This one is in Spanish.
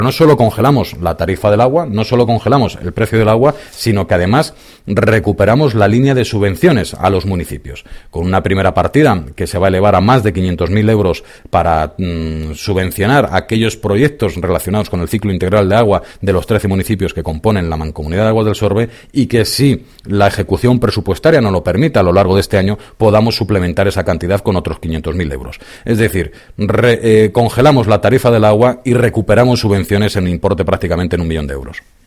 No solo congelamos la tarifa del agua, no solo congelamos el precio del agua, sino que además recuperamos la línea de subvenciones a los municipios, con una primera partida que se va a elevar a más de 500.000 euros para subvencionar aquellos proyectos relacionados con el ciclo integral de agua de los 13 municipios que componen la Mancomunidad de Aguas del Sorbe, y que si la ejecución presupuestaria nos lo permite a lo largo de este año, podamos suplementar esa cantidad con otros 500.000 euros. Es decir, congelamos la tarifa del agua y recuperamos subvenciones en un importe prácticamente en 1 millón de euros.